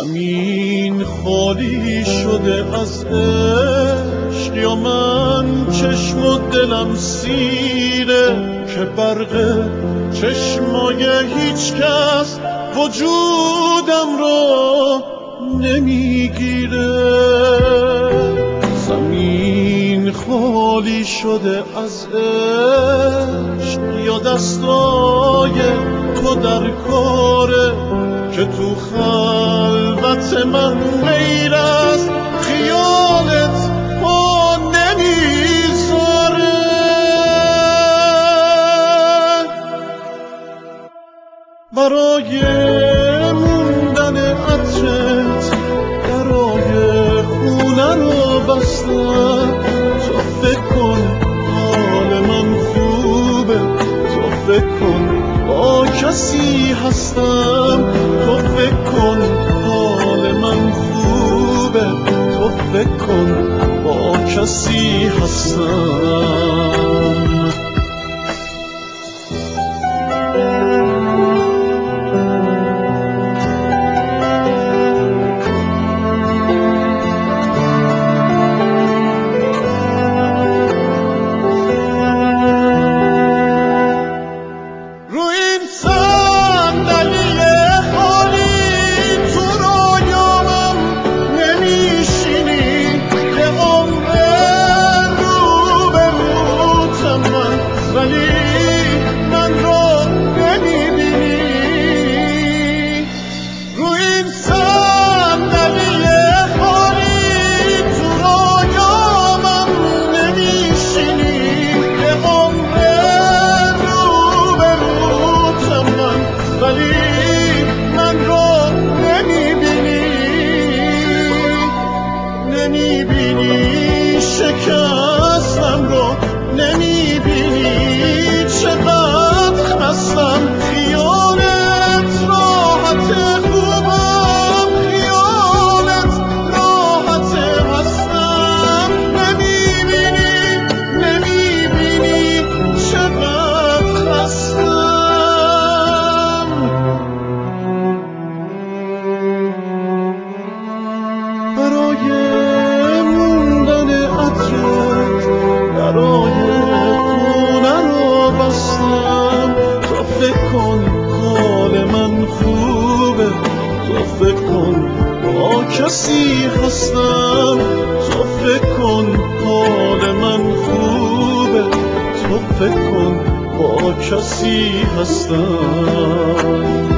زمین خالی شده از عشق، یا من چشم و دلم سیره که برق چشمای هیچ کس وجودم رو نمیگیره. زمین خالی شده از عشق، یا دستای تو در کاره که تو خلوت من غیر از خیالت پا نمیذاره. برای موندن عطرت درای خونه رو بستم. تو فکر کن حال من خوبه، تو فکر کن با کسی هستم، تو فکر کن حال من خوبه، تو فکر کن با کسی هستم. نمیبینی شکستم رو، نمیبینی چقدر خستم. خیالت راحت خوبم، خیالت راحت هستم. نمیبینی نمیبینی چقدر خستم. برای درای خونه رو بستم. تو فکر کن حال من خوبه، تو فکر کن با کسی هستم، تو فکر کن حال من خوبه، تو فکر کن با کسی هستم.